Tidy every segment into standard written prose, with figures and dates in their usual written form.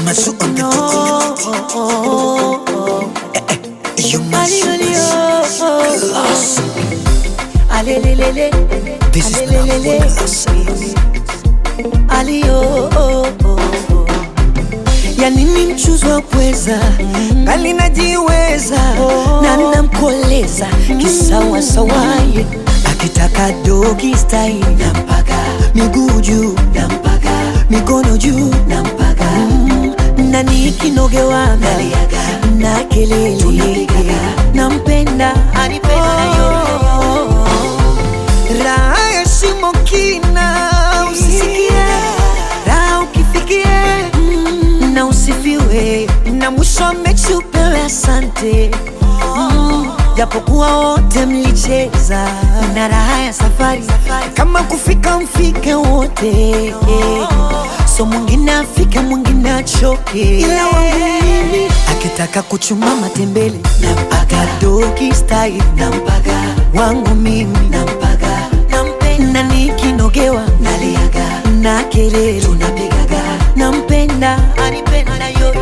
Masu on the You must class. This is the class. Ya nini mchuzi wa pweza ngali najiweza na namkoleza kisawa sawaye. Akitaka doggy style nampaga, miguu juu nampaga, mikono juu nampaga, na nikinogewaga na kelele nampenda, anipenda yote. Raha ya shimo kina usisikie, raha ukifikie na usifiwe, na mwisho mechi upewe asante. Japokuwa wote mlicheza na raha ya safari, kama kufika mfike wote. So mwingine afike mwingine achoke, ila wangu mimi akitaka kuchuma matembele nampaga, doggy style nampaga, wangu mimi nampaga, nampenda, nikinogewa naliaga na kelele tunapigaga, nampenda, anipenda yoyo.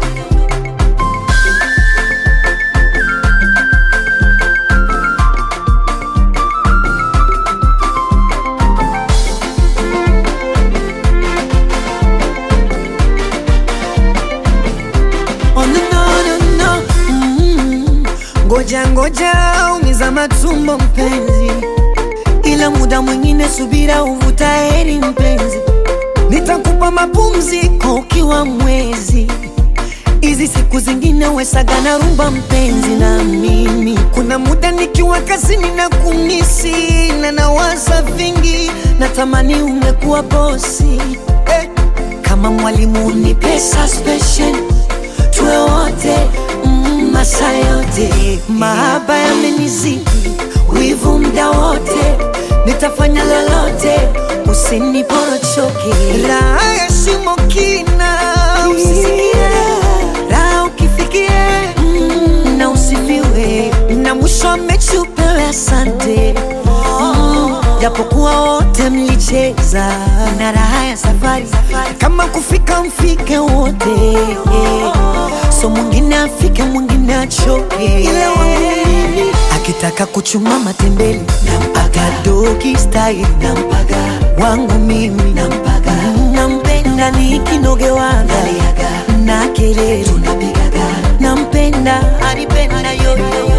Ngoja umiza matumbo mpenzi, ila muda mwingine subira uvuta heri mpenzi. Nitakupa mapumziko ukiwa mwezi, hizi siku zingine wesaga na rumba mpenzi. Na mimi kuna muda nikiwa kazini na kumisi na nawaza vingi, natamani ungekuwa bosi. Kama mwalimu unipe suspension tuwe wote masaa yote. Mahaba yamenizidi, wivu mda wote, nitafanya lolote usiniporochoke. Raha ya shimo kina usisikie, raha ukifikie na usifiwe, na mwisho mechi upewe asante. Japokuwa wote mlicheza na raha ya safari, kama kufika mfike wote. So mwingine afike mwingine achoke, ila wangu mimi akitaka kuchuma matembele nampaga, doggy style nampaga, wangu mimi nampaga, nampenda, nikinogewaga na kelele tunapigaga, nampenda, anipenda yoyo.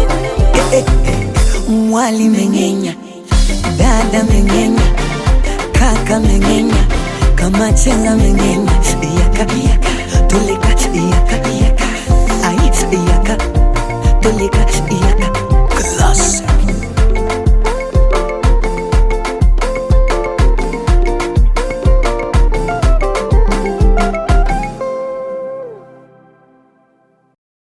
Mwali mengenya, dada mengenya, kaka mengenya, kama chenga mengenya,